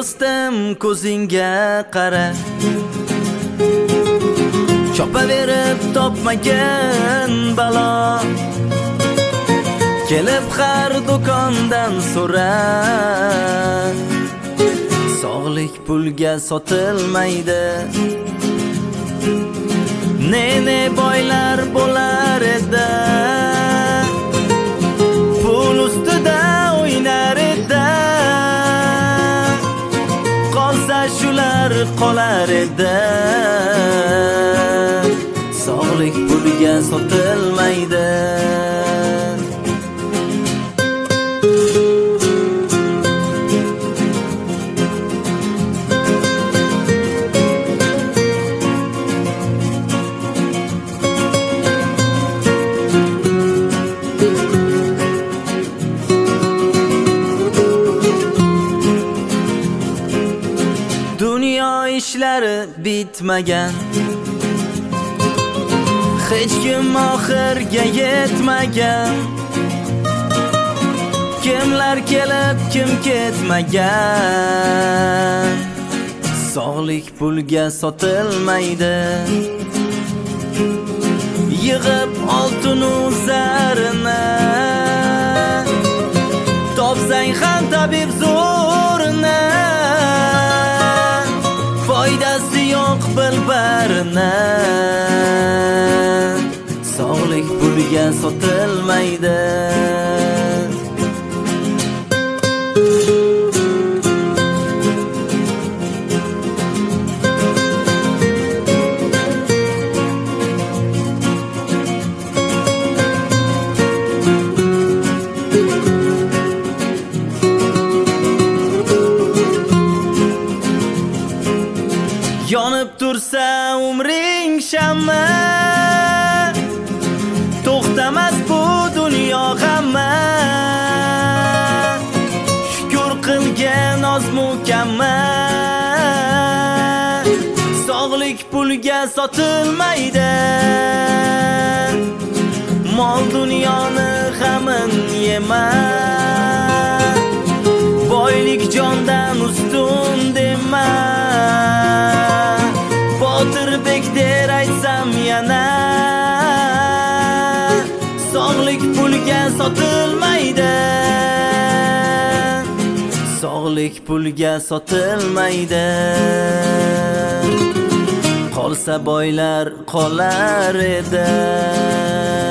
do'stim ko'zingga qara, chopaverib topmagan balo, kelib har do'kondan so'ra. Sog'lik pulga sotilmaydi. Ne boylar bo'lar edi, pul ustida o'ynar edi. Qolsa shular qolar edi. Sog'lik pulga sotilmaydi. Dunyo ishlari bitmagan, hech kim oxirga yetmagan. Kimlar kelib kim ketmagan. Sog'lik pulga sotilmaydi. Yig'ib oltinu zarini, topsang ham tabib zo'rini. Foydasi yo'q bilbarini. Sog'lik pulga sotilmaydi. Yonib tursa umring shamma, to'xtamas bu dunyo g'amma. Shukr qilgan oz mukammal. Sog'lik pulga sotilmaydi. Mol dunyoni g'amin yema. Boylik jondan ustun dema. Botirbek der aytsam yana. Sog'lik pulga sotilmaydi. Sog'lik pulga sotilmaydi. Qolsa boylar qolar edi. Sog'lik pulga sotilmaydi. Sog'lik pulga sotilmaydi. Sog'lik pulga sotilmaydi. Sog'lik pulga sotilmaydi. Sog'lik pulga sotilmaydi. Sog'lik pulga sotilmaydi. Sog'lik pulga sotilmaydi. Sog'lik pulga sotilmaydi. Sog'lik pulga sotilmaydi. Sog'lik pulga sotilmaydi. Sog'lik pulga sotilmaydi. Sog'lik pulga sotilmaydi. Qolsa boylar qolar edi.